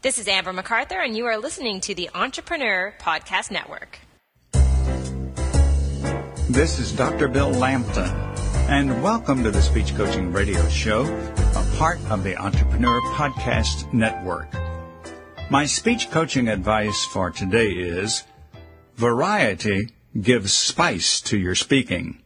This is Amber MacArthur, and you are listening to the Entrepreneur Podcast Network. This is Dr. Bill Lampton, and welcome to the Speech Coaching Radio Show, a part of the Entrepreneur Podcast Network. My speech coaching advice for today is, variety gives spice to your speaking.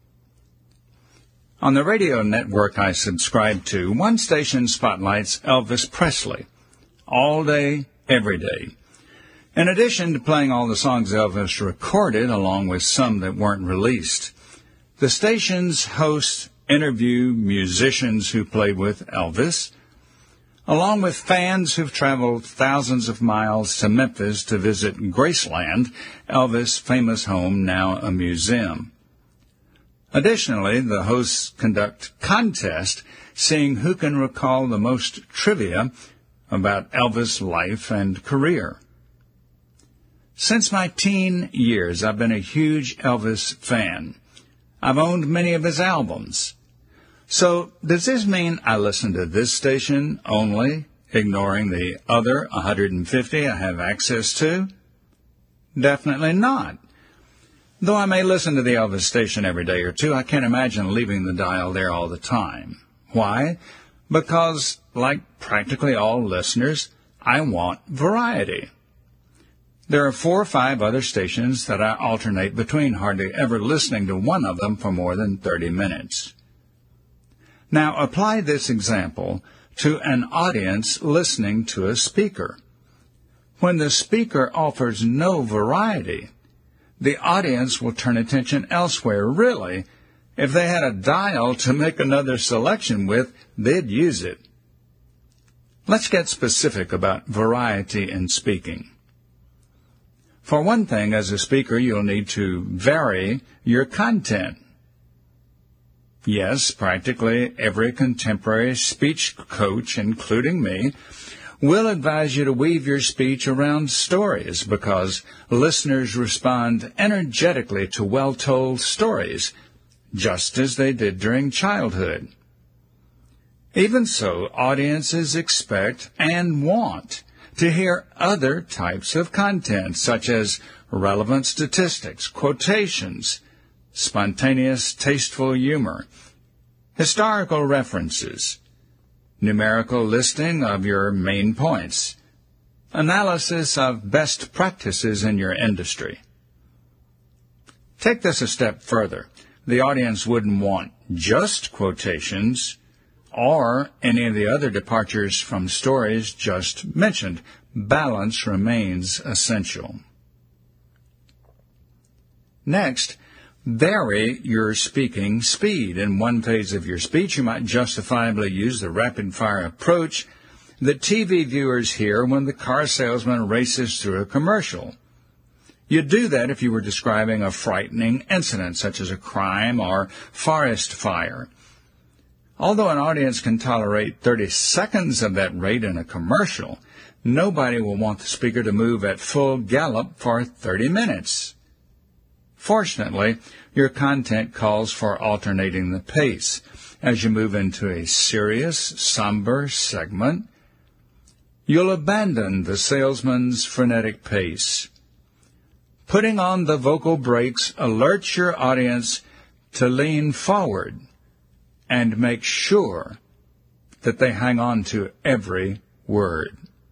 On the radio network I subscribe to, one station spotlights Elvis Presley all day, every day. In addition to playing all the songs Elvis recorded, along with some that weren't released, the station's hosts interview musicians who played with Elvis, along with fans who've traveled thousands of miles to Memphis to visit Graceland, Elvis' famous home, now a museum. Additionally, the hosts conduct contests seeing who can recall the most trivia about Elvis' life and career. Since my teen years, I've been a huge Elvis fan. I've owned many of his albums. So, does this mean I listen to this station only, ignoring the other 150 I have access to? Definitely not. Though I may listen to the Elvis station every day or two, I can't imagine leaving the dial there all the time. Why? Because, like practically all listeners, I want variety. There are 4 or 5 other stations that I alternate between, hardly ever listening to one of them for more than 30 minutes. Now, apply this example to an audience listening to a speaker. When the speaker offers no variety, the audience will turn attention elsewhere. Really, if they had a dial to make another selection with, they'd use it. Let's get specific about variety in speaking. For one thing, as a speaker, you'll need to vary your content. Yes, practically every contemporary speech coach, including me, will advise you to weave your speech around stories because listeners respond energetically to well-told stories, just as they did during childhood. Even so, audiences expect and want to hear other types of content, such as relevant statistics, quotations, spontaneous, tasteful humor, historical references, numerical listing of your main points, analysis of best practices in your industry. Take this a step further. The audience wouldn't want just quotations or any of the other departures from stories just mentioned. Balance remains essential. Next, vary your speaking speed. In one phase of your speech, you might justifiably use the rapid-fire approach that TV viewers hear when the car salesman races through a commercial. You'd do that if you were describing a frightening incident, such as a crime or forest fire. Although an audience can tolerate 30 seconds of that rate in a commercial, nobody will want the speaker to move at full gallop for 30 minutes. Fortunately, your content calls for alternating the pace. As you move into a serious, somber segment, you'll abandon the salesman's frenetic pace. Putting on the vocal brakes alerts your audience to lean forward and make sure that they hang on to every word.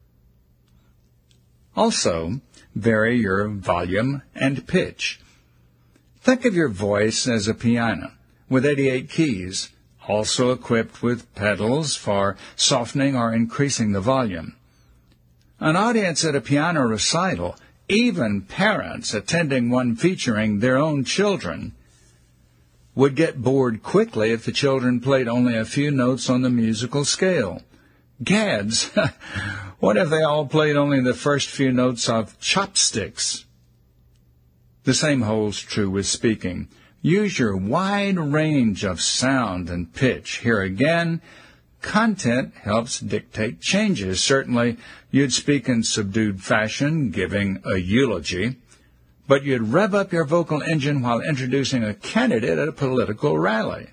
Also, vary your volume and pitch. Think of your voice as a piano with 88 keys, also equipped with pedals for softening or increasing the volume. An audience at a piano recital, even parents attending one featuring their own children, would get bored quickly if the children played only a few notes on the musical scale. Gads, what if they all played only the first few notes of Chopsticks? The same holds true with speaking. Use your wide range of sound and pitch. Here again, content helps dictate changes. Certainly, you'd speak in subdued fashion, giving a eulogy, but you'd rev up your vocal engine while introducing a candidate at a political rally.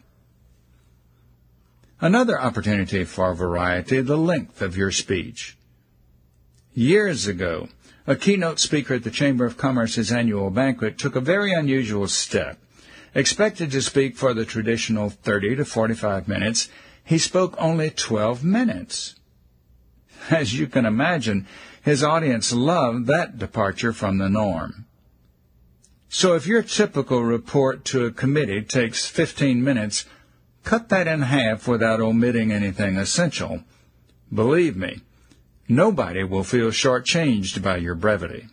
Another opportunity for variety, the length of your speech. Years ago, a keynote speaker at the Chamber of Commerce's annual banquet took a very unusual step. Expected to speak for the traditional 30 to 45 minutes, he spoke only 12 minutes. As you can imagine, his audience loved that departure from the norm. So if your typical report to a committee takes 15 minutes, cut that in half without omitting anything essential. Believe me, nobody will feel shortchanged by your brevity.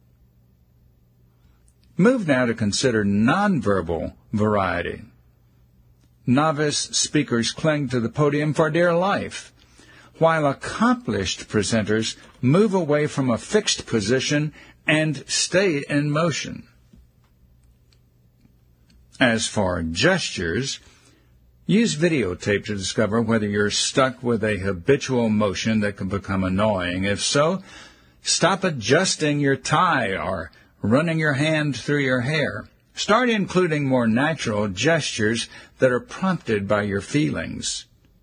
Move now to consider nonverbal variety. Novice speakers cling to the podium for dear life, while accomplished presenters move away from a fixed position and stay in motion. As for gestures, use videotape to discover whether you're stuck with a habitual motion that can become annoying. If so, stop adjusting your tie or running your hand through your hair. Start including more natural gestures that are prompted by your feelings.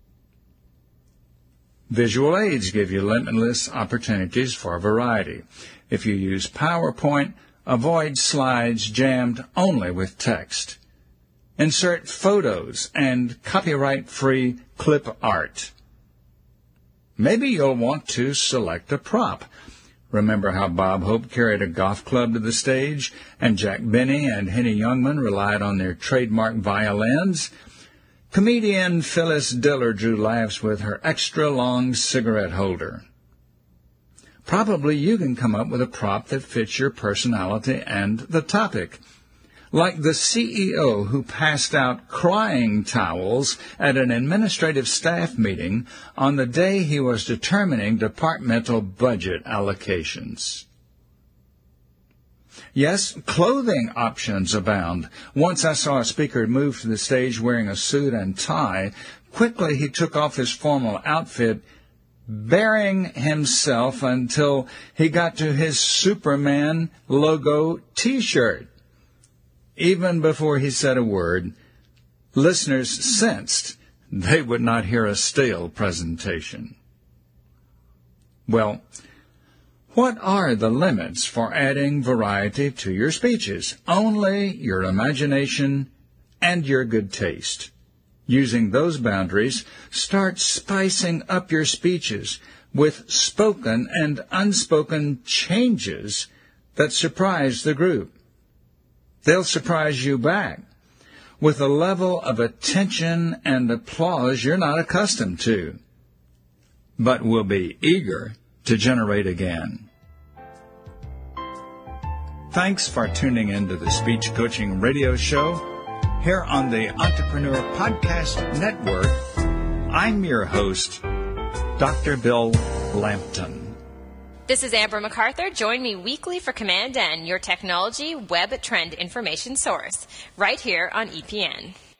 Visual aids give you limitless opportunities for variety. If you use PowerPoint, avoid slides jammed only with text. Insert photos and copyright-free clip art. Maybe you'll want to select a prop. Remember how Bob Hope carried a golf club to the stage, and Jack Benny and Henny Youngman relied on their trademark violins? Comedian Phyllis Diller drew laughs with her extra-long cigarette holder. Probably you can come up with a prop that fits your personality and the topic. Like the CEO who passed out crying towels at an administrative staff meeting on the day he was determining departmental budget allocations. Yes, clothing options abound. Once I saw a speaker move to the stage wearing a suit and tie. Quickly he took off his formal outfit, bearing himself until he got to his Superman logo T-shirt. Even before he said a word, listeners sensed they would not hear a stale presentation. Well, what are the limits for adding variety to your speeches? Only your imagination and your good taste. Using those boundaries, start spicing up your speeches with spoken and unspoken changes that surprise the group. They'll surprise you back with a level of attention and applause you're not accustomed to, but will be eager to generate again. Thanks for tuning in to the Speech Coaching Radio Show here on the Entrepreneur Podcast Network. I'm your host, Dr. Bill Lampton. This is Amber MacArthur. Join me weekly for Command N, your technology web trend information source, right here on EPN.